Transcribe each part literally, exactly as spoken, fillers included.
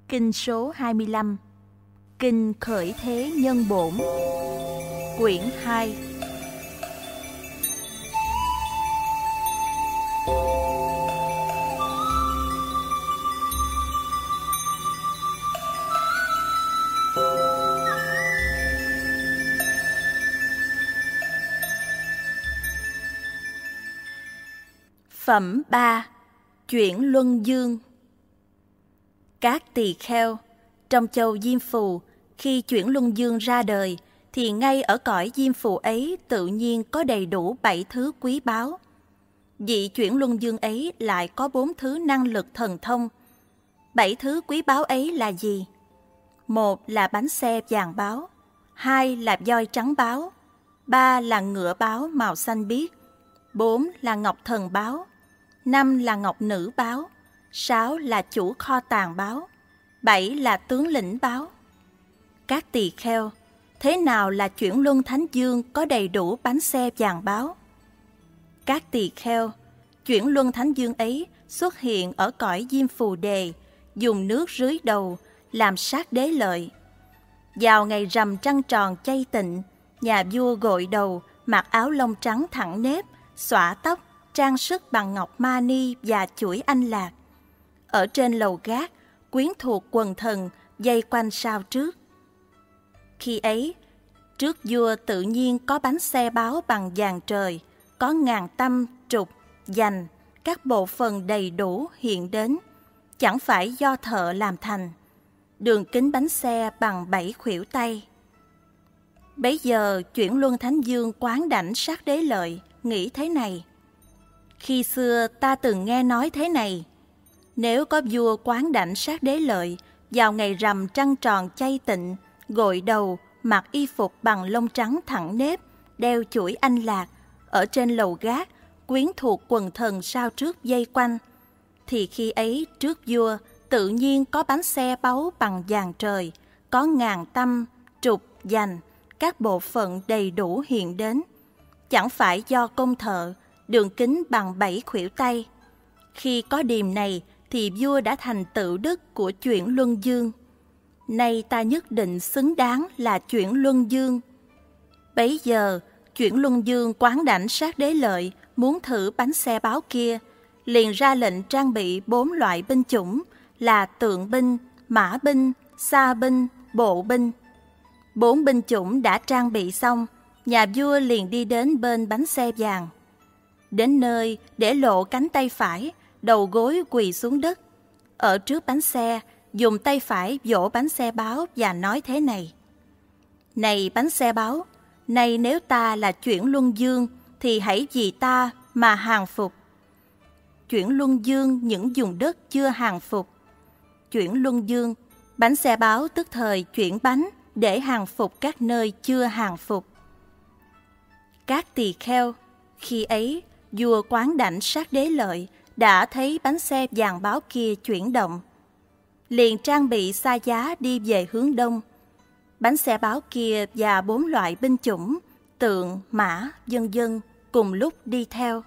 Kinh số hai mươi lăm. Kinh Khởi Thế Nhân Bổn. Quyển hai. Phẩm ba. Chuyển Luân Dương. Các tỳ kheo, trong châu Diêm Phù, khi chuyển Luân Dương ra đời, thì ngay ở cõi Diêm Phù ấy tự nhiên có đầy đủ bảy thứ quý báu. Vị chuyển Luân Dương ấy lại có bốn thứ năng lực thần thông. Bảy thứ quý báu ấy là gì? Một là bánh xe vàng báu, hai là voi trắng báu, ba là ngựa báu màu xanh biếc, bốn là ngọc thần báu, năm là ngọc nữ báu, sáu là chủ kho tàng báu, bảy là tướng lĩnh báu. Các tỳ kheo, thế nào là chuyển luân thánh dương có đầy đủ bánh xe vàng báu? Các tỳ kheo, chuyển luân thánh dương ấy xuất hiện ở cõi Diêm Phù Đề, dùng nước rưới đầu, làm sát đế lợi. Vào ngày rằm trăng tròn chay tịnh, nhà vua gội đầu, mặc áo lông trắng thẳng nếp, xõa tóc, trang sức bằng ngọc mani và chuỗi anh lạc. Ở trên lầu gác, quyến thuộc quần thần vây quanh sao trước. Khi ấy, trước vua tự nhiên có bánh xe báu bằng vàng trời, có ngàn tâm, trục, dành, các bộ phận đầy đủ hiện đến, chẳng phải do thợ làm thành. Đường kính bánh xe bằng bảy khuỷu tay. Bấy giờ chuyển luân thánh dương quán đảnh sát đế lợi, nghĩ thế này: khi xưa ta từng nghe nói thế này, nếu có vua quán đảnh sát đế lợi vào ngày rằm trăng tròn chay tịnh, gội đầu, mặc y phục bằng lông trắng thẳng nếp, đeo chuỗi anh lạc, ở trên lầu gác, quyến thuộc quần thần sao trước vây quanh, thì khi ấy trước vua tự nhiên có bánh xe báu bằng vàng trời, có ngàn tâm, trục, dành, các bộ phận đầy đủ hiện đến, chẳng phải do công thợ, đường kính bằng bảy khuỷu tay. Khi có điềm này thì vua đã thành tựu đức của chuyển luân dương. Nay ta nhất định xứng đáng là chuyển luân dương. Bấy giờ chuyển luân dương quán đảnh sát đế lợi, muốn thử bánh xe báu kia, liền ra lệnh trang bị bốn loại binh chủng là tượng binh, mã binh, sa binh, bộ binh. Bốn binh chủng đã trang bị xong, nhà vua liền đi đến bên bánh xe vàng. Đến nơi để lộ cánh tay phải, đầu gối quỳ xuống đất. Ở trước bánh xe, dùng tay phải vỗ bánh xe báu và nói thế này: này bánh xe báu, này nếu ta là chuyển luân dương, thì hãy vì ta mà hàng phục. Chuyển luân dương những vùng đất chưa hàng phục. Chuyển luân dương, bánh xe báu tức thời chuyển bánh để hàng phục các nơi chưa hàng phục. Các tỳ kheo, khi ấy vua quán đảnh sát đế lợi đã thấy bánh xe vàng báu kia chuyển động, liền trang bị xa giá đi về hướng đông. Bánh xe báu kia và bốn loại binh chủng, tượng, mã, vân vân cùng lúc đi theo.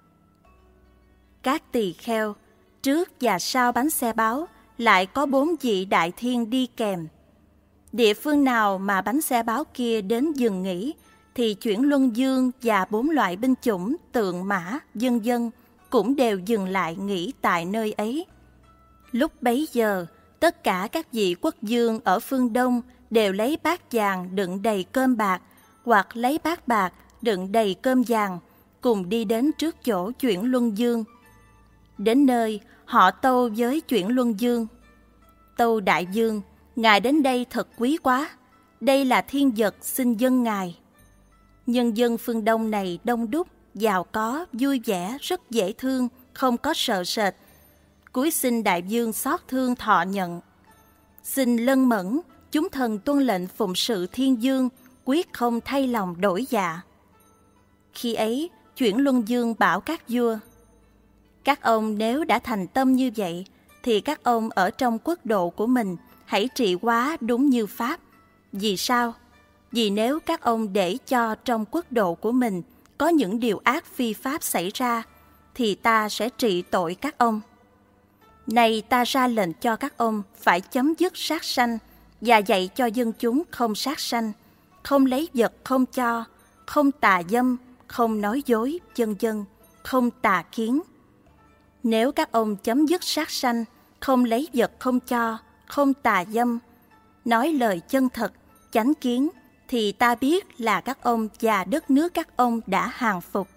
Các tỳ kheo, trước và sau bánh xe báu lại có bốn vị đại thiên đi kèm. Địa phương nào mà bánh xe báu kia đến dừng nghỉ, thì chuyển luân dương và bốn loại binh chủng, tượng, mã, vân vân cũng đều dừng lại nghỉ tại nơi ấy. Lúc bấy giờ, tất cả các vị quốc vương ở phương Đông đều lấy bát vàng đựng đầy cơm bạc, hoặc lấy bát bạc đựng đầy cơm vàng, cùng đi đến trước chỗ chuyển luân dương. Đến nơi, họ tâu với chuyển luân dương: tâu đại vương, ngài đến đây thật quý quá, đây là thiên vật xin dâng ngài. Nhân dân phương Đông này đông đúc, giàu có, vui vẻ, rất dễ thương, không có sợ sệt. Cúi xin đại vương xót thương thọ nhận. Xin lân mẫn, chúng thần tuân lệnh phụng sự thiên dương, quyết không thay lòng đổi dạ. Khi ấy, chuyển luân dương bảo các vua: các ông nếu đã thành tâm như vậy, thì các ông ở trong quốc độ của mình hãy trị hóa đúng như pháp. Vì sao? Vì nếu các ông để cho trong quốc độ của mình có những điều ác phi pháp xảy ra, thì ta sẽ trị tội các ông. Này ta ra lệnh cho các ông phải chấm dứt sát sanh và dạy cho dân chúng không sát sanh, không lấy vật không cho, không tà dâm, không nói dối, vân vân, không tà kiến. Nếu các ông chấm dứt sát sanh, không lấy vật không cho, không tà dâm, nói lời chân thật, chánh kiến, thì ta biết là các ông và đất nước các ông đã hàng phục.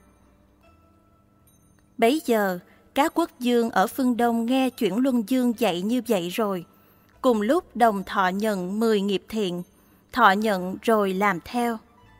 Bấy giờ, các quốc vương ở phương Đông nghe Chuyển Luân Dương dạy như vậy rồi, cùng lúc đồng thọ nhận mười nghiệp thiện, thọ nhận rồi làm theo.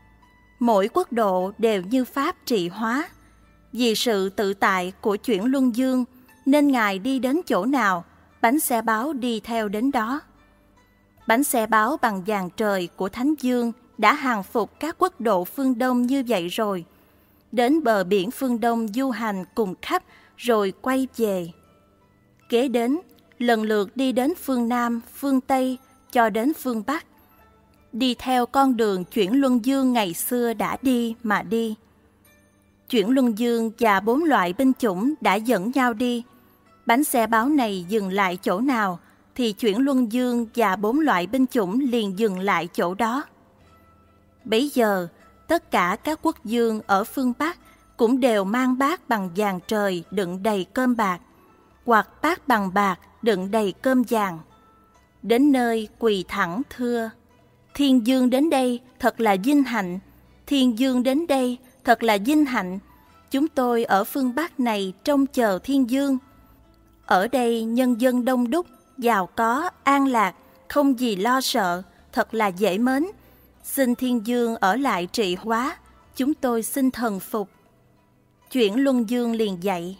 Mỗi quốc độ đều như pháp trị hóa. Vì sự tự tại của Chuyển Luân Dương nên Ngài đi đến chỗ nào, bánh xe báo đi theo đến đó. Bánh xe báo bằng vàng trời của Thánh Dương đã hàng phục các quốc độ phương Đông như vậy rồi. Đến bờ biển phương Đông du hành cùng khắp rồi quay về. Kế đến, lần lượt đi đến phương Nam, phương Tây cho đến phương Bắc. Đi theo con đường Chuyển Luân Dương ngày xưa đã đi mà đi. Chuyển Luân Dương và bốn loại binh chủng đã dẫn nhau đi. Bánh xe báo này dừng lại chỗ nào, thì Chuyển Luân Dương và bốn loại binh chủng liền dừng lại chỗ đó. Bấy giờ, tất cả các quốc vương ở phương Bắc cũng đều mang bát bằng vàng trời đựng đầy cơm bạc, hoặc bát bằng bạc đựng đầy cơm vàng. Đến nơi quỳ thẳng thưa: Thiên Dương đến đây thật là vinh hạnh, Thiên Dương đến đây thật là vinh hạnh. Chúng tôi ở phương Bắc này trông chờ Thiên Dương. Ở đây nhân dân đông đúc, giàu có, an lạc, không gì lo sợ, thật là dễ mến. Xin Thiên Dương ở lại trị hóa, chúng tôi xin thần phục. Chuyển Luân Dương liền dạy: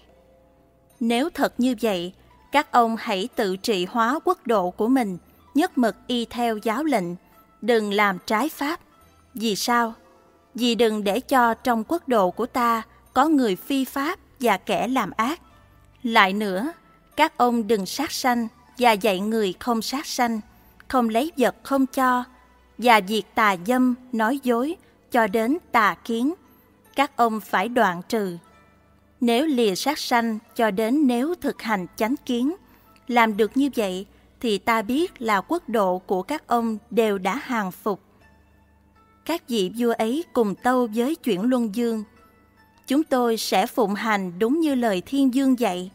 Nếu thật như vậy, các ông hãy tự trị hóa quốc độ của mình, nhất mực y theo giáo lệnh, đừng làm trái pháp. Vì sao? Vì đừng để cho trong quốc độ của ta có người phi pháp và kẻ làm ác. Lại nữa, các ông đừng sát sanh và dạy người không sát sanh, không lấy vật không cho, và diệt tà dâm, nói dối, cho đến tà kiến. Các ông phải đoạn trừ. Nếu lìa sát sanh cho đến nếu thực hành chánh kiến, làm được như vậy, thì ta biết là quốc độ của các ông đều đã hàng phục. Các vị vua ấy cùng tâu với Chuyển Luân Dương: Chúng tôi sẽ phụng hành đúng như lời Thiên Dương dạy.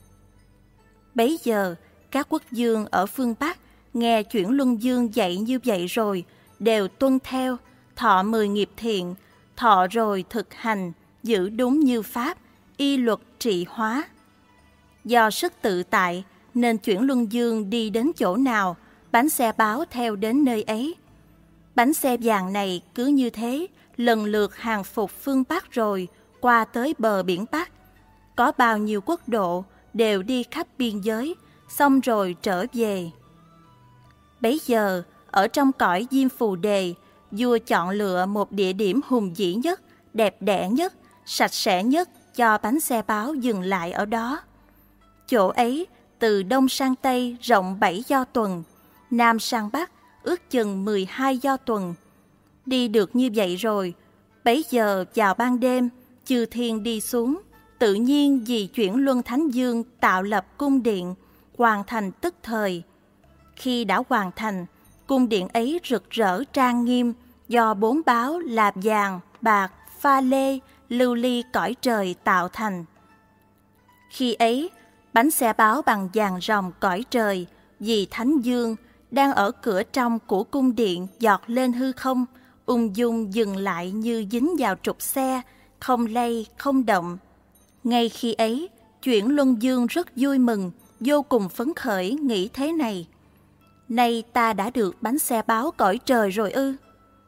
Bấy giờ, các quốc vương ở phương Bắc nghe Chuyển Luân Dương dạy như vậy rồi, đều tuân theo, thọ mười nghiệp thiện, thọ rồi thực hành, giữ đúng như pháp, y luật trị hóa. Do sức tự tại, nên Chuyển Luân Dương đi đến chỗ nào, bánh xe báo theo đến nơi ấy. Bánh xe vàng này cứ như thế, lần lượt hàng phục phương Bắc rồi, qua tới bờ biển Bắc. Có bao nhiêu quốc độ đều đi khắp biên giới, xong rồi trở về. Bấy giờ, ở trong cõi Diêm Phù Đề, vua chọn lựa một địa điểm hùng vĩ nhất, đẹp đẽ nhất, sạch sẽ nhất cho bánh xe báo dừng lại ở đó. Chỗ ấy, từ đông sang tây rộng bảy do tuần, nam sang bắc ước chừng mười hai do tuần. Đi được như vậy rồi, bấy giờ vào ban đêm, chư thiên đi xuống, tự nhiên vì Chuyển Luân Thánh Dương tạo lập cung điện, hoàn thành tức thời. Khi đã hoàn thành, cung điện ấy rực rỡ trang nghiêm do bốn báo là vàng, bạc, pha lê, lưu ly cõi trời tạo thành. Khi ấy, bánh xe báo bằng vàng ròng cõi trời vì Thánh Dương đang ở cửa trong của cung điện giọt lên hư không, ung dung dừng lại như dính vào trục xe, không lay, không động. Ngay khi ấy, Chuyển Luân Dương rất vui mừng, vô cùng phấn khởi nghĩ thế này: Nay ta đã được bánh xe báo cõi trời rồi ư?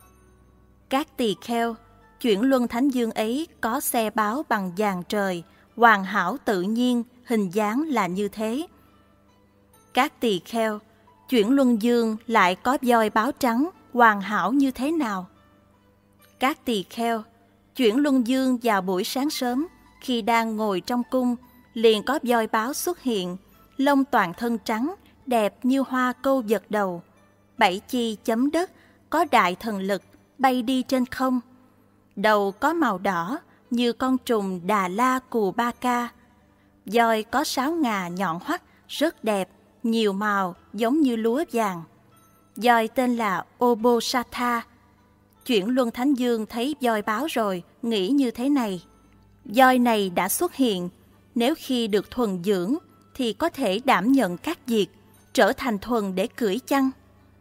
Các tỳ kheo, Chuyển Luân Thánh Dương ấy có xe báo bằng vàng trời, hoàn hảo tự nhiên, hình dáng là như thế. Các tỳ kheo, Chuyển Luân Dương lại có voi báo trắng, hoàn hảo như thế nào? Các tỳ kheo, Chuyển Luân Dương vào buổi sáng sớm, khi đang ngồi trong cung, liền có voi báo xuất hiện, lông toàn thân trắng, đẹp như hoa câu vật đầu, bảy chi chấm đất, có đại thần lực, bay đi trên không. Đầu có màu đỏ như con trùng Đà La Cù Ba Ca. Voi có sáu ngà nhọn hoắt, rất đẹp, nhiều màu giống như lúa vàng. Voi tên là Obosatha. Chuyển Luân Thánh Dương thấy voi báo rồi, nghĩ như thế này. Voi này đã xuất hiện, nếu khi được thuần dưỡng thì có thể đảm nhận các việc, trở thành thuần để cưỡi chăng?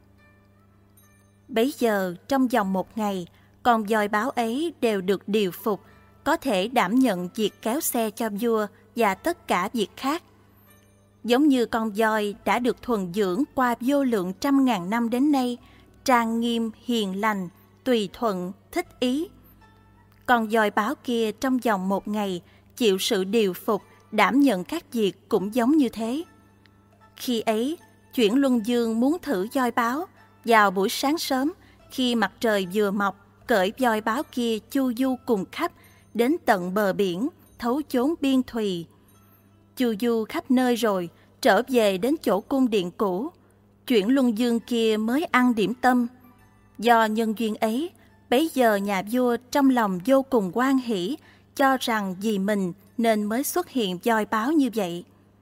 Bấy giờ trong vòng một ngày, con voi báo ấy đều được điều phục, có thể đảm nhận việc kéo xe cho vua và tất cả việc khác. Giống như con voi đã được thuần dưỡng qua vô lượng trăm ngàn năm đến nay, trang nghiêm, hiền lành, tùy thuận, thích ý. Con voi báo kia trong vòng một ngày chịu sự điều phục, đảm nhận các việc cũng giống như thế. Khi ấy, Chuyển Luân Dương muốn thử voi báo. Vào buổi sáng sớm, khi mặt trời vừa mọc, cởi voi báo kia chu du cùng khắp, đến tận bờ biển, thấu chốn biên thùy. Chu du khắp nơi rồi, trở về đến chỗ cung điện cũ. Chuyển Luân Dương kia mới ăn điểm tâm. Do nhân duyên ấy, bấy giờ nhà vua trong lòng vô cùng hoan hỷ, cho rằng vì mình nên mới xuất hiện voi báo như vậy.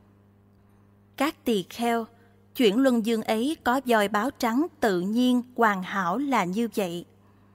Các tỳ kheo, Chuyển Luân Dương ấy có voi báo trắng tự nhiên, hoàn hảo là như vậy.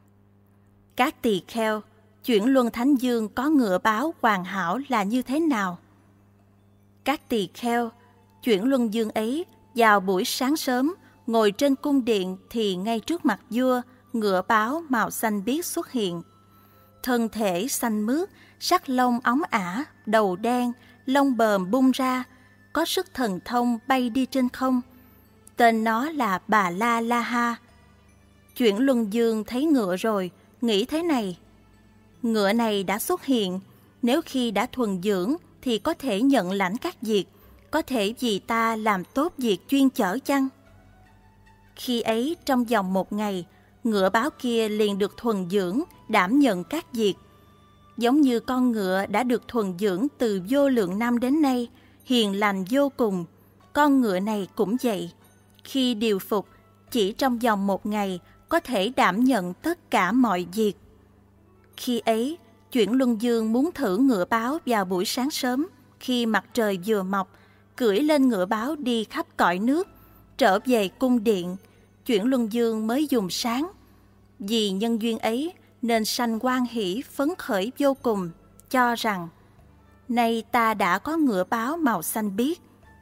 Các tỳ kheo, Chuyển Luân Thánh Dương có ngựa báo hoàn hảo là như thế nào? Các tỳ kheo, Chuyển Luân Dương ấy vào buổi sáng sớm, ngồi trên cung điện thì ngay trước mặt vua, ngựa báo màu xanh biếc xuất hiện. Thân thể xanh mướt, sắc lông óng ả, đầu đen, lông bờm bung ra, có sức thần thông bay đi trên không. Tên nó là Bà La La Ha. Chuyển Luân Dương thấy ngựa rồi, nghĩ thế này. Ngựa này đã xuất hiện, nếu khi đã thuần dưỡng thì có thể nhận lãnh các việc, có thể vì ta làm tốt việc chuyên chở chăng? Khi ấy trong vòng một ngày, ngựa báo kia liền được thuần dưỡng, đảm nhận các việc. Giống như con ngựa đã được thuần dưỡng từ vô lượng năm đến nay, hiền lành vô cùng, con ngựa này cũng vậy. Khi điều phục, chỉ trong vòng một ngày có thể đảm nhận tất cả mọi việc. Khi ấy, Chuyển Luân Dương muốn thử ngựa báo vào buổi sáng sớm, khi mặt trời vừa mọc, cưỡi lên ngựa báo đi khắp cõi nước, trở về cung điện. Chuyển Luân Dương mới dùng sáng. Vì nhân duyên ấy nên sanh hoan hỷ phấn khởi vô cùng, cho rằng nay ta đã có ngựa báo màu xanh biếc.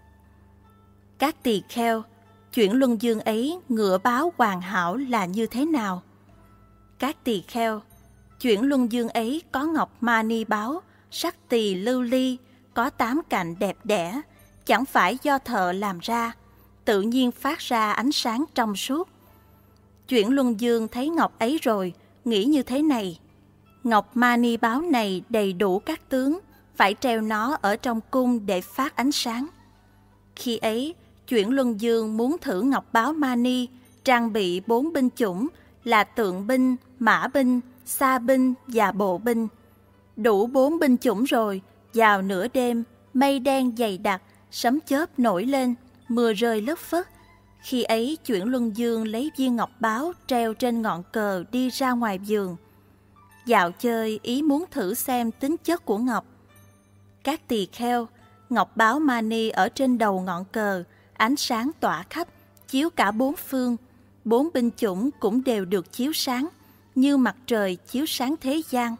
Các tỳ kheo, Chuyển Luân Dương ấy ngựa báo hoàn hảo là như thế nào? Các tỳ kheo, Chuyển Luân Dương ấy có ngọc mani báo, sắc tỳ lưu ly, có tám cạnh đẹp đẽ, chẳng phải do thợ làm ra, tự nhiên phát ra ánh sáng trong suốt. Chuyển Luân Dương thấy ngọc ấy rồi, nghĩ như thế này. Ngọc mani báo này đầy đủ các tướng, phải treo nó ở trong cung để phát ánh sáng. Khi ấy, Chuyển Luân Dương muốn thử ngọc báo mani, trang bị bốn binh chủng là tượng binh, mã binh, sa binh và bộ binh. Đủ bốn binh chủng rồi, vào nửa đêm, mây đen dày đặc, sấm chớp nổi lên, mưa rơi lất phất. Khi ấy Chuyển Luân Dương lấy viên ngọc báo treo trên ngọn cờ đi ra ngoài vườn. Dạo chơi ý muốn thử xem tính chất của ngọc. Các tỳ kheo, ngọc báo mani ở trên đầu ngọn cờ, ánh sáng tỏa khắp, chiếu cả bốn phương. Bốn binh chủng cũng đều được chiếu sáng, như mặt trời chiếu sáng thế gian.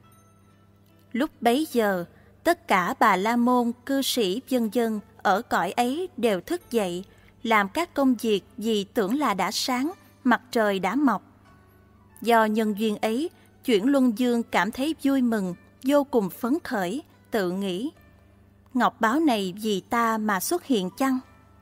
Lúc bấy giờ, tất cả Bà La Môn, cư sĩ vân vân ở cõi ấy đều thức dậy, làm các công việc vì tưởng là đã sáng, mặt trời đã mọc. Do nhân duyên ấy, Chuyển Luân Dương cảm thấy vui mừng, vô cùng phấn khởi, tự nghĩ, ngọc báo này vì ta mà xuất hiện chăng?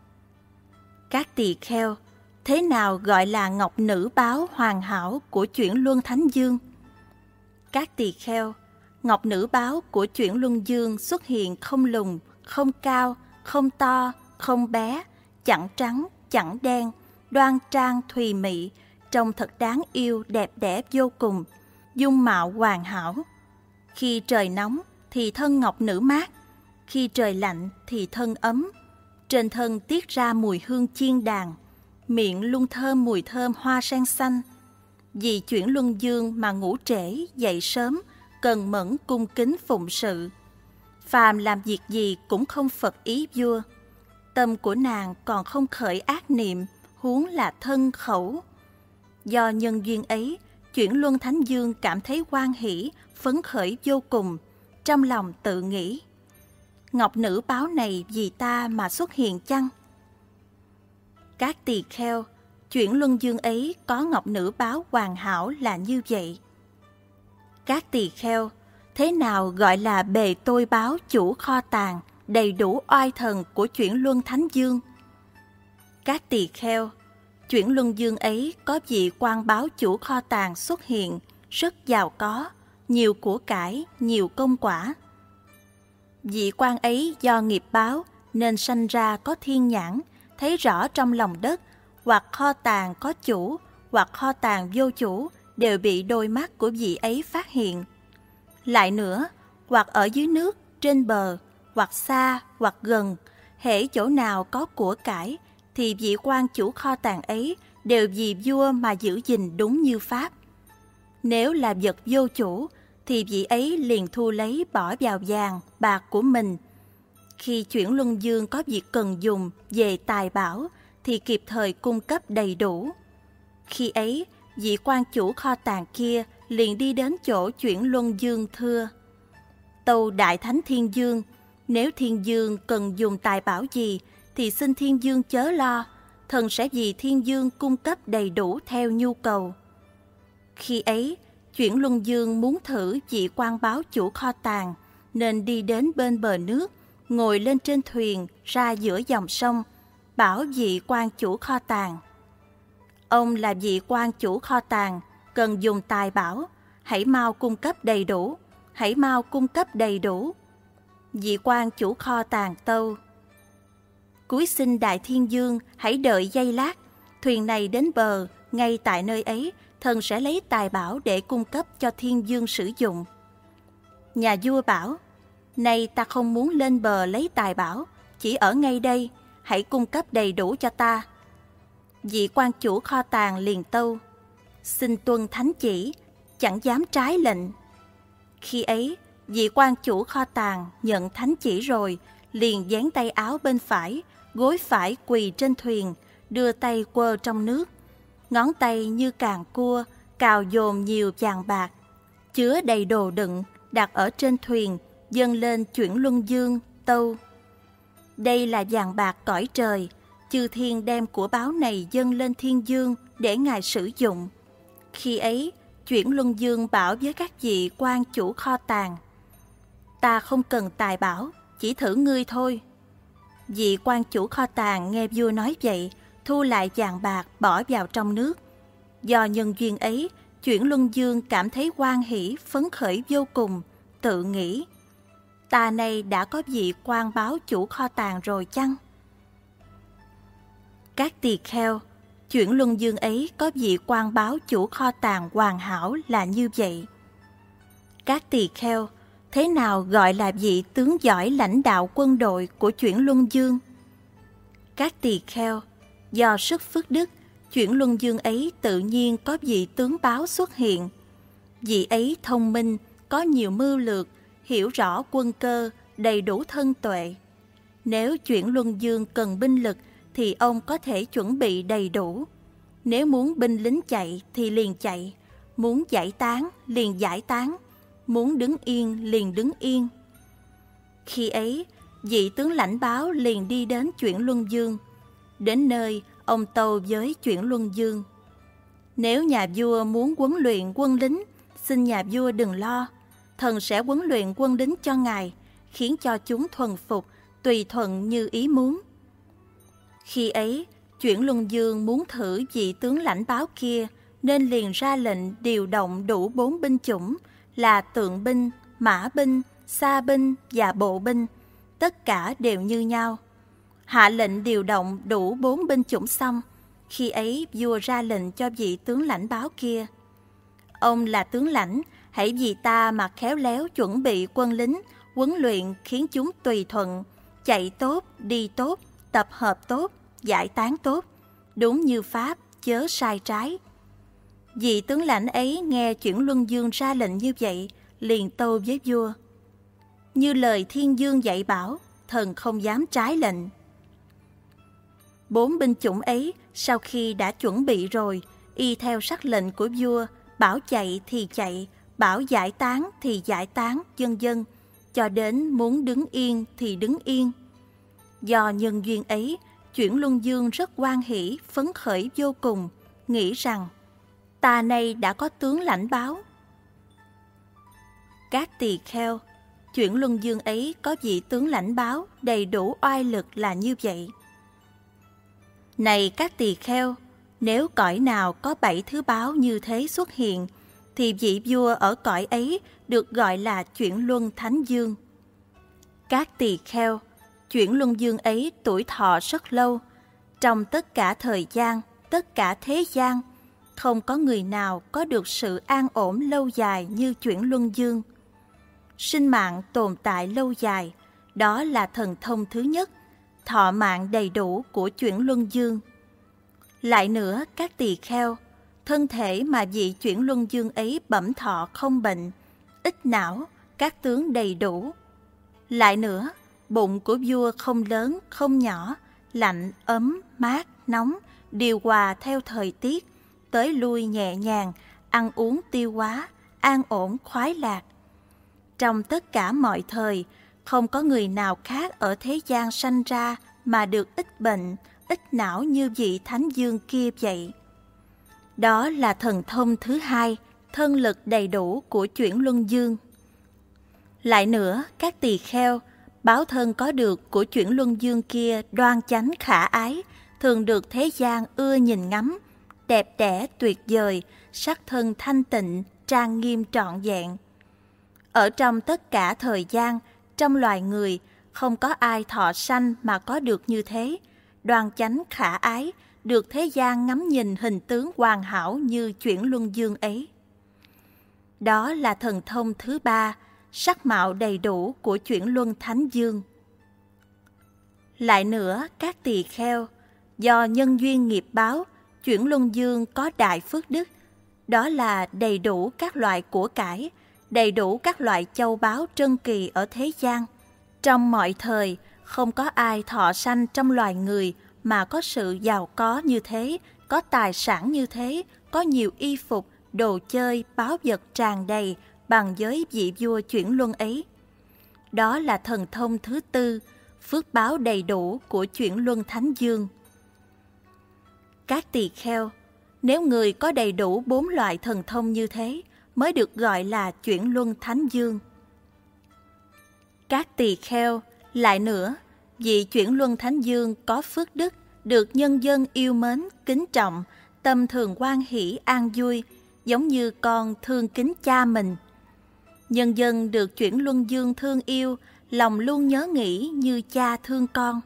Các tỳ kheo, thế nào gọi là ngọc nữ báo hoàn hảo của Chuyển Luân Thánh Dương? Các tỳ kheo, ngọc nữ báo của Chuyển Luân Dương xuất hiện không lùn, không cao, không to, không bé, chẳng trắng, chẳng đen, đoan trang thùy mị, trông thật đáng yêu, đẹp đẽ vô cùng, dung mạo hoàn hảo. Khi trời nóng thì thân ngọc nữ mát, khi trời lạnh thì thân ấm. Trên thân tiết ra mùi hương chiên đàn, miệng luôn thơm mùi thơm hoa sen xanh. Vì Chuyển Luân Dương mà ngủ trễ, dậy sớm, cần mẫn cung kính phụng sự. Phàm làm việc gì cũng không phật ý vua. tâm của nàng còn không khởi ác niệm, huống là thân khẩu. Do nhân duyên ấy, Chuyển Luân Thánh Dương cảm thấy hoan hỷ, phấn khởi vô cùng, trong lòng tự nghĩ: ngọc nữ báo này vì ta mà xuất hiện chăng? Các tỳ kheo, Chuyển Luân Dương ấy có ngọc nữ báo hoàn hảo là như vậy. Các tỳ kheo, thế nào gọi là bề tôi báo chủ kho tàng, đầy đủ oai thần của Chuyển Luân Thánh Dương? Các tỳ kheo, Chuyển Luân Dương ấy có vị quan báo chủ kho tàng xuất hiện, rất giàu có, nhiều của cải, nhiều công quả. Vị quan ấy do nghiệp báo nên sanh ra có thiên nhãn, thấy rõ trong lòng đất, hoặc kho tàng có chủ, hoặc kho tàng vô chủ, đều bị đôi mắt của vị ấy phát hiện. Lại nữa, hoặc ở dưới nước, trên bờ, hoặc xa, hoặc gần, hễ chỗ nào có của cải, thì vị quan chủ kho tàng ấy đều vì vua mà giữ gìn đúng như pháp. Nếu là vật vô chủ, thì vị ấy liền thu lấy bỏ vào vàng, bạc của mình. Khi Chuyển Luân Dương có việc cần dùng về tài bảo, thì kịp thời cung cấp đầy đủ. Khi ấy, vị quan chủ kho tàng kia liền đi đến chỗ Chuyển Luân Dương thưa: tâu Đại Thánh Thiên Dương, nếu Thiên Dương cần dùng tài bảo gì, thì xin Thiên Dương chớ lo, thần sẽ vì Thiên Dương cung cấp đầy đủ theo nhu cầu. Khi ấy, Chuyển Luân Dương muốn thử vị quan báo chủ kho tàng, nên đi đến bên bờ nước, ngồi lên trên thuyền ra giữa dòng sông, bảo vị quan chủ kho tàng: ông là vị quan chủ kho tàng, cần dùng tài bảo, hãy mau cung cấp đầy đủ, hãy mau cung cấp đầy đủ. Vị quan chủ kho tàng tâu: cúi xin Đại Thiên Dương hãy đợi giây lát, thuyền này đến bờ, ngay tại nơi ấy, thần sẽ lấy tài bảo để cung cấp cho Thiên Dương sử dụng. Nhà vua bảo: nay ta không muốn lên bờ lấy tài bảo, chỉ ở ngay đây, hãy cung cấp đầy đủ cho ta. Vị quan chủ kho tàng liền tâu: xin tuân thánh chỉ, chẳng dám trái lệnh. Khi ấy, vị quan chủ kho tàng nhận thánh chỉ rồi, liền dán tay áo bên phải, gối phải quỳ trên thuyền, đưa tay quơ trong nước. Ngón tay như càng cua, cào dồn nhiều vàng bạc, chứa đầy đồ đựng, đặt ở trên thuyền, dâng lên Chuyển Luân Dương, tâu: đây là vàng bạc cõi trời, chư thiên đem của báo này dâng lên Thiên Dương để ngài sử dụng. Khi ấy, Chuyển Luân Dương bảo với các vị quan chủ kho tàng: ta không cần tài bảo, chỉ thử ngươi thôi. Vị quan chủ kho tàng nghe vua nói vậy, thu lại vàng bạc bỏ vào trong nước. Do nhân duyên ấy, Chuyển Luân Dương cảm thấy hoan hỷ, phấn khởi vô cùng, tự nghĩ: ta nay đã có vị quan báo chủ kho tàng rồi chăng? Các tỳ kheo, Chuyển Luân Dương ấy có vị quan báo chủ kho tàng hoàn hảo là như vậy. Các tỳ kheo, thế nào gọi là vị tướng giỏi lãnh đạo quân đội của Chuyển Luân Dương? Các tỳ kheo, do sức phước đức, Chuyển Luân Dương ấy tự nhiên có vị tướng báo xuất hiện. Vị ấy thông minh, có nhiều mưu lược, hiểu rõ quân cơ, đầy đủ thân tuệ. Nếu Chuyển Luân Dương cần binh lực thì ông có thể chuẩn bị đầy đủ. Nếu muốn binh lính chạy thì liền chạy, muốn giải tán liền giải tán, muốn đứng yên liền đứng yên. Khi ấy, vị tướng lãnh báo liền đi đến Chuyển Luân Dương. Đến nơi, ông tâu với Chuyển Luân Dương: nếu nhà vua muốn huấn luyện quân lính, xin nhà vua đừng lo, thần sẽ huấn luyện quân lính cho ngài, khiến cho chúng thuần phục, tùy thuận như ý muốn. Khi ấy, Chuyển Luân Dương muốn thử vị tướng lãnh báo kia, nên liền ra lệnh điều động đủ bốn binh chủng là tượng binh, mã binh, xa binh và bộ binh, tất cả đều như nhau. Hạ lệnh điều động đủ bốn binh chủng xong, khi ấy vua ra lệnh cho vị tướng lãnh báo kia: ông là tướng lãnh, hãy vì ta mà khéo léo chuẩn bị quân lính, huấn luyện khiến chúng tùy thuận, chạy tốt, đi tốt, tập hợp tốt, giải tán tốt, đúng như pháp, chớ sai trái. Vị tướng lãnh ấy nghe Chuyển Luân Dương ra lệnh như vậy, liền tâu với vua: như lời Thiên Dương dạy bảo, thần không dám trái lệnh. Bốn binh chủng ấy sau khi đã chuẩn bị rồi, y theo sắc lệnh của vua, bảo chạy thì chạy, bảo giải tán thì giải tán, vân vân, cho đến muốn đứng yên thì đứng yên. Do nhân duyên ấy, Chuyển Luân Dương rất hoan hỉ, phấn khởi vô cùng, nghĩ rằng ta nay đã có tướng lãnh báo. Các tỳ kheo, Chuyển Luân Dương ấy có vị tướng lãnh báo đầy đủ oai lực là như vậy. Này các tỳ kheo, nếu cõi nào có bảy thứ báo như thế xuất hiện, thì vị vua ở cõi ấy được gọi là Chuyển Luân Thánh Dương. Các tỳ kheo, Chuyển Luân Dương ấy tuổi thọ rất lâu. Trong tất cả thời gian, tất cả thế gian, không có người nào có được sự an ổn lâu dài như Chuyển Luân Dương. Sinh mạng tồn tại lâu dài, đó là thần thông thứ nhất, thọ mạng đầy đủ của Chuyển Luân Dương. Lại nữa, các tỳ kheo, thân thể mà vị Chuyển Luân Dương ấy bẩm thọ không bệnh, ít não, các tướng đầy đủ. Lại nữa, bụng của vua không lớn, không nhỏ, lạnh, ấm, mát, nóng, điều hòa theo thời tiết, tới lui nhẹ nhàng, ăn uống tiêu hóa, an ổn khoái lạc. Trong tất cả mọi thời, không có người nào khác ở thế gian sanh ra mà được ít bệnh, ít não như vị Thánh Dương kia vậy. Đó là thần thông thứ hai, thân lực đầy đủ của Chuyển Luân Dương. Lại nữa, các tỳ kheo, báo thân có được của Chuyển Luân Dương kia đoan chánh khả ái, thường được thế gian ưa nhìn ngắm, đẹp đẽ tuyệt vời, sắc thân thanh tịnh, trang nghiêm trọn vẹn. Ở trong tất cả thời gian, trong loài người, không có ai thọ sanh mà có được như thế, đoan chánh khả ái, được thế gian ngắm nhìn hình tướng hoàn hảo như Chuyển Luân Dương ấy. Đó là thần thông thứ ba, sắc mạo đầy đủ của Chuyển Luân Thánh Dương. Lại nữa, các tỳ kheo, do nhân duyên nghiệp báo, Chuyển Luân Dương có đại phước đức, đó là đầy đủ các loại của cải, đầy đủ các loại châu báu trân kỳ ở thế gian. Trong mọi thời, không có ai thọ sanh trong loài người mà có sự giàu có như thế, có tài sản như thế, có nhiều y phục, đồ chơi, báu vật tràn đầy bằng với vị vua Chuyển Luân ấy. Đó là thần thông thứ tư, phước báo đầy đủ của Chuyển Luân Thánh Dương. Các tỳ kheo, nếu người có đầy đủ bốn loại thần thông như thế, mới được gọi là Chuyển Luân Thánh Dương. Các tỳ kheo, lại nữa, vị Chuyển Luân Thánh Dương có phước đức, được nhân dân yêu mến, kính trọng, tâm thường hoan hỷ an vui, giống như con thương kính cha mình. Nhân dân được Chuyển Luân Dương thương yêu, lòng luôn nhớ nghĩ như cha thương con.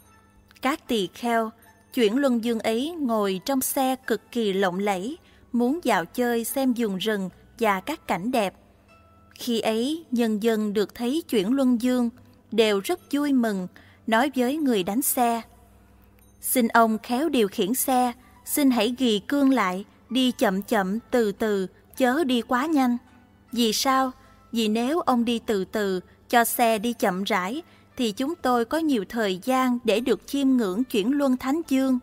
Các tỳ kheo, Chuyển Luân Dương ấy ngồi trong xe cực kỳ lộng lẫy, muốn dạo chơi xem vườn rừng và các cảnh đẹp. Khi ấy, nhân dân được thấy Chuyển Luân Dương đều rất vui mừng, nói với người đánh xe: xin ông khéo điều khiển xe, xin hãy ghi cương lại, đi chậm chậm từ từ, chớ đi quá nhanh. Vì sao? Vì nếu ông đi từ từ, cho xe đi chậm rãi, thì chúng tôi có nhiều thời gian để được chiêm ngưỡng Chuyển Luân Thánh Dương.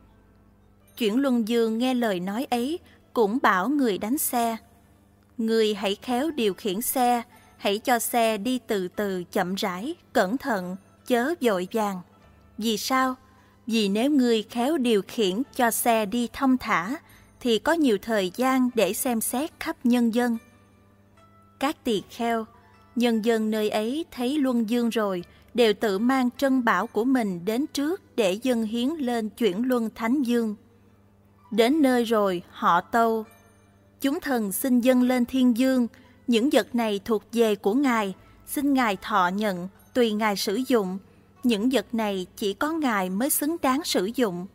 Chuyển Luân Dương nghe lời nói ấy, cũng bảo người đánh xe: người hãy khéo điều khiển xe, hãy cho xe đi từ từ chậm rãi, cẩn thận, chớ vội vàng. Vì sao? Vì nếu ngươi khéo điều khiển cho xe đi thong thả, thì có nhiều thời gian để xem xét khắp nhân dân. Các tỳ kheo, nhân dân nơi ấy thấy Luân Dương rồi, đều tự mang trân bảo của mình đến trước để dâng hiến lên Chuyển Luân Thánh Dương. Đến nơi rồi, họ tâu: chúng thần xin dâng lên thiên dương, những vật này thuộc về của Ngài, xin Ngài thọ nhận, tùy Ngài sử dụng. Những vật này chỉ có Ngài mới xứng đáng sử dụng.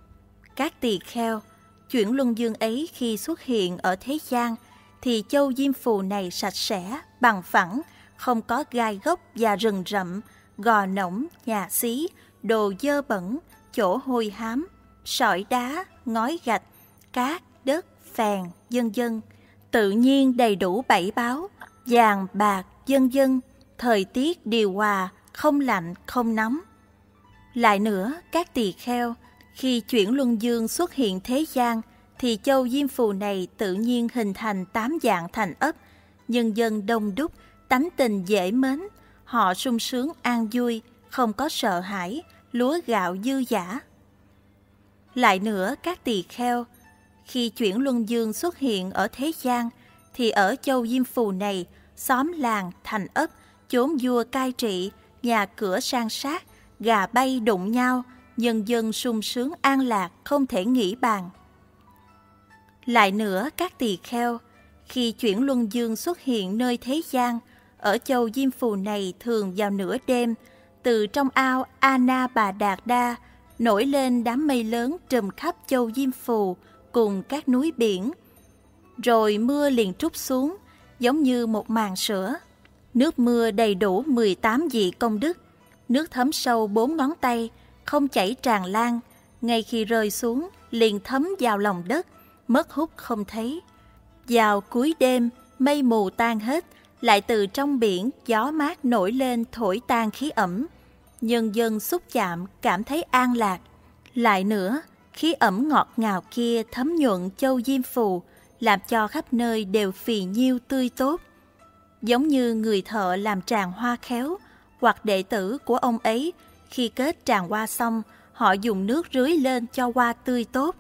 Các tỳ kheo, Chuyển Luân Dương ấy khi xuất hiện ở thế gian, thì châu Diêm Phù này sạch sẽ, bằng phẳng, không có gai gốc và rừng rậm, gò nổng, nhà xí, đồ dơ bẩn, chỗ hôi hám, sỏi đá, ngói gạch, cát, đất, phèn, vân vân, tự nhiên đầy đủ bảy báo, vàng, bạc, vân vân, thời tiết điều hòa, không lạnh, không nóng. Lại nữa, các tỳ kheo, Khi chuyển luân dương xuất hiện thế gian, thì châu Diêm Phù này tự nhiên hình thành tám dạng thành ấp, nhân dân đông đúc, tánh tình dễ mến, họ sung sướng an vui, không có sợ hãi, lúa gạo dư dả. Lại nữa các tỳ kheo, khi chuyển luân dương xuất hiện ở thế gian, thì ở châu Diêm Phù này, xóm làng, thành ấp, chốn vua cai trị, nhà cửa san sát, gà bay đụng nhau, nhân dân sung sướng an lạc, không thể nghĩ bàn. Lại nữa các tỳ kheo, khi chuyển luân dương xuất hiện nơi thế gian, ở châu Diêm Phù này thường vào nửa đêm, từ trong ao Ana Bà Đạt Đa nổi lên đám mây lớn trùm khắp châu Diêm Phù cùng các núi biển. Rồi mưa liền trút xuống, giống như một màn sữa. Nước mưa đầy đủ mười tám vị công đức, nước thấm sâu bốn ngón tay, không chảy tràn lan, ngay khi rơi xuống liền thấm vào lòng đất, mất hút không thấy. Vào cuối đêm, mây mù tan hết, lại từ trong biển gió mát nổi lên thổi tan khí ẩm. Nhân dân xúc chạm cảm thấy an lạc. Lại nữa, khí ẩm ngọt ngào kia thấm nhuận châu Diêm Phù, làm cho khắp nơi đều phì nhiêu tươi tốt. Giống như người thợ làm tràng hoa khéo, hoặc đệ tử của ông ấy, khi kết tràng hoa xong, họ dùng nước rưới lên cho hoa tươi tốt.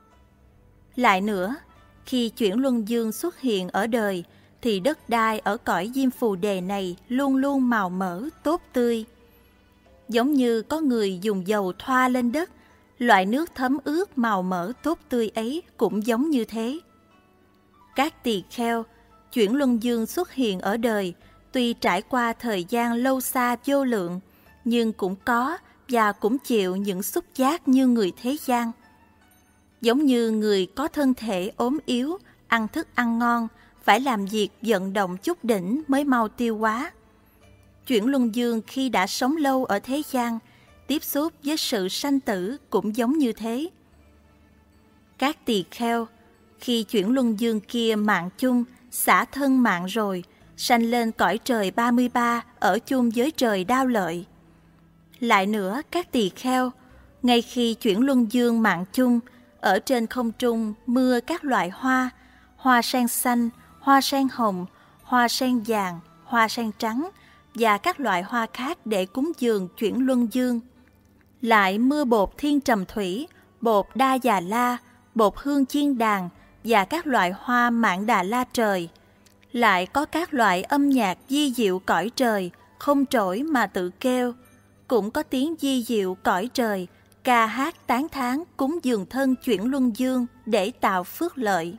Lại nữa, khi chuyển luân dương xuất hiện ở đời, thì đất đai ở cõi Diêm Phù Đề này luôn luôn màu mỡ, tốt tươi. Giống như có người dùng dầu thoa lên đất, loại nước thấm ướt màu mỡ tốt tươi ấy cũng giống như thế. Các tỳ kheo, chuyển luân dương xuất hiện ở đời, tuy trải qua thời gian lâu xa vô lượng, nhưng cũng có và cũng chịu những xúc giác như người thế gian. Giống như người có thân thể ốm yếu, ăn thức ăn ngon, phải làm việc vận động chút đỉnh mới mau tiêu hóa. Chuyển luân dương khi đã sống lâu ở thế gian, tiếp xúc với sự sanh tử cũng giống như thế. Các tỳ kheo, khi chuyển luân dương kia mạng chung, xả thân mạng rồi, sanh lên cõi trời ba mươi ba ở chung với trời Đao Lợi. Lại nữa các tỳ kheo, ngay khi chuyển luân dương mạng chung, ở trên không trung mưa các loại hoa, hoa sen xanh, hoa sen hồng, hoa sen vàng, hoa sen trắng và các loại hoa khác để cúng dường chuyển luân dương. Lại mưa bột thiên trầm thủy, bột đa già la, bột hương chiên đàn và các loại hoa mạn đà la trời. Lại có các loại âm nhạc di diệu cõi trời, không trỗi mà tự kêu. Cũng có tiếng di diệu cõi trời, ca hát tán thán cúng dường thân chuyển luân dương để tạo phước lợi.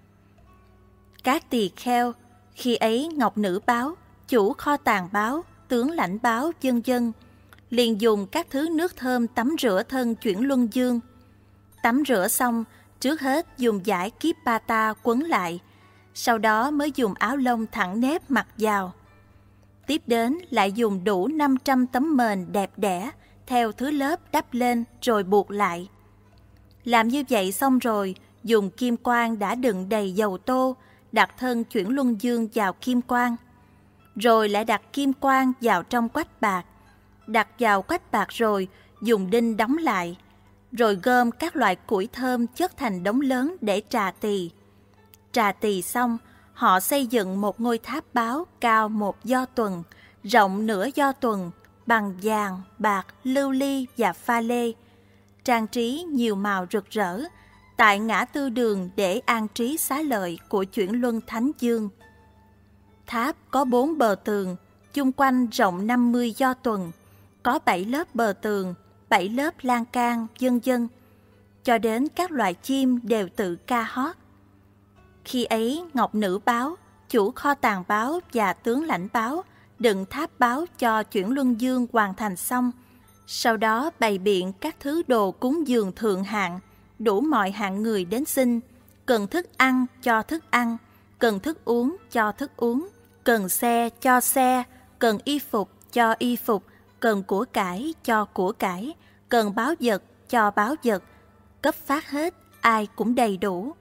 Các tỳ kheo, khi ấy Ngọc Nữ Báo, chủ kho tàng báo, tướng lãnh báo vân vân liền dùng các thứ nước thơm tắm rửa thân chuyển luân dương. Tắm rửa xong, trước hết dùng vải Kipata quấn lại, sau đó mới dùng áo lông thẳng nếp mặc vào. Tiếp đến lại dùng đủ năm trăm tấm mền đẹp đẽ theo thứ lớp đắp lên rồi buộc lại. Làm như vậy xong rồi, dùng kim quan đã đựng đầy dầu tô, đặt thân chuyển luân dương vào kim quan. Rồi lại đặt kim quan vào trong quách bạc. Đặt vào quách bạc rồi, dùng đinh đóng lại. Rồi gom các loại củi thơm chất thành đống lớn để trà tỳ. Trà tỳ xong, họ xây dựng một ngôi tháp báo cao một do tuần, rộng nửa do tuần, bằng vàng, bạc, lưu ly và pha lê, trang trí nhiều màu rực rỡ, tại ngã tư đường để an trí xá lợi của chuyển luân thánh dương. Tháp có bốn bờ tường, chung quanh rộng năm mươi do tuần, có bảy lớp bờ tường, bảy lớp lan can, vân vân, cho đến các loại chim đều tự ca hót. Khi ấy Ngọc Nữ Báo, chủ kho tàng báo và tướng lãnh báo đựng tháp báo cho chuyển luân dương hoàn thành xong. Sau đó bày biện các thứ đồ cúng dường thượng hạng, đủ mọi hạng người đến xin, cần thức ăn cho thức ăn, cần thức uống cho thức uống, cần xe cho xe, cần y phục cho y phục, cần của cải cho của cải, cần báo vật cho báo vật, cấp phát hết, ai cũng đầy đủ.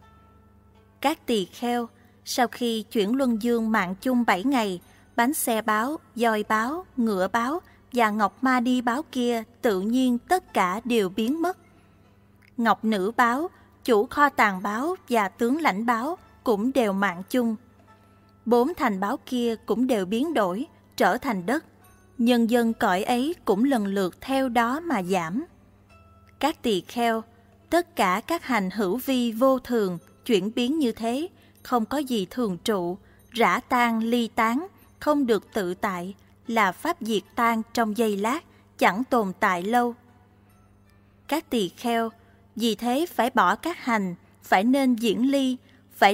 Các tỳ kheo, sau khi chuyển luân dương mạng chung bảy ngày, bánh xe báo, voi báo, ngựa báo và ngọc ma đi báo kia tự nhiên tất cả đều biến mất. Ngọc Nữ Báo, chủ kho tàng báo và tướng lãnh báo cũng đều mạng chung. Bốn thành báo kia cũng đều biến đổi, trở thành đất. Nhân dân cõi ấy cũng lần lượt theo đó mà giảm. Các tỳ kheo, tất cả các hành hữu vi vô thường, chuyển biến như thế, không có gì thường trụ, rã tan ly tán, không được tự tại, là pháp diệt tan trong giây lát, chẳng tồn tại lâu. Các tỳ kheo, vì thế phải bỏ các hành, phải nên diễn ly,